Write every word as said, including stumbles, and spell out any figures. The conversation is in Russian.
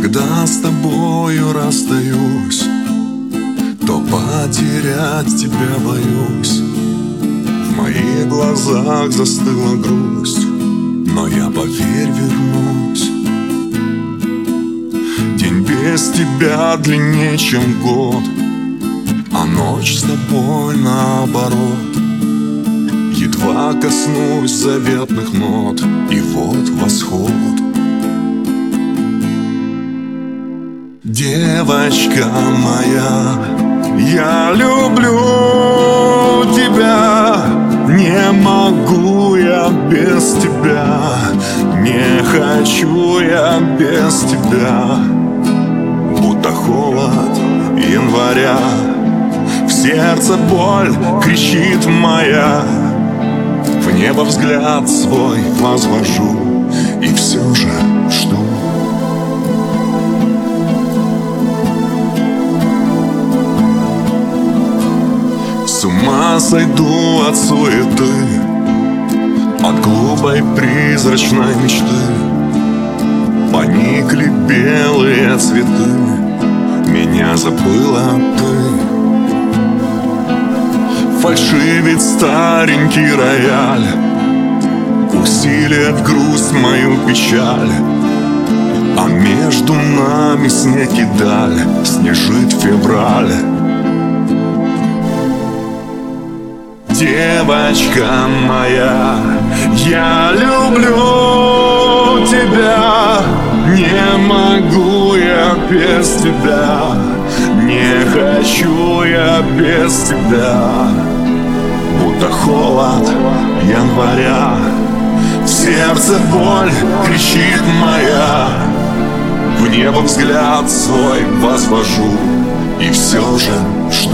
Когда с тобою расстаюсь, то потерять тебя боюсь. В моих глазах застыла грусть, но я, поверь, вернусь. День без тебя длиннее, чем год, а ночь с тобой наоборот. Едва коснусь заветных нот, и вот восход. Девочка моя, я люблю тебя, не могу я без тебя, не хочу я без тебя. Будто холод января, в сердце боль кричит моя. В небо взгляд свой возвожу и все же жду. С ума сойду от суеты, от глупой призрачной мечты. Поникли белые цветы, меня забыла ты. Фальшивит старенький рояль, усилит грусть мою печаль. А между нами снег и даль, снежит февраль. Девочка моя, я люблю тебя, не могу я без тебя, не хочу я без тебя. Будто холод января, в сердце боль кричит моя. В небо взгляд свой возвожу и все же